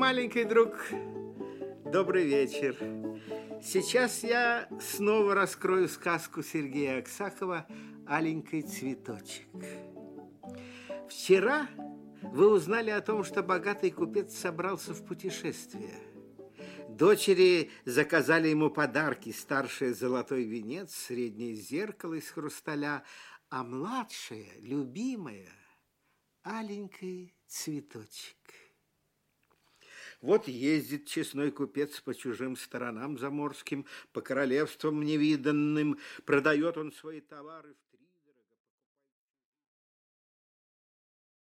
маленький друг, добрый вечер. Сейчас я снова раскрою сказку Сергея Аксакова «Аленький цветочек». Вчера вы узнали о том, что богатый купец собрался в путешествие. Дочери заказали ему подарки: старшая золотой венец, среднее зеркало из хрусталя, а младшая, любимая, аленький цветочек. Вот ездит честной купец по чужим сторонам заморским, по королевствам невиданным, продает он свои товары.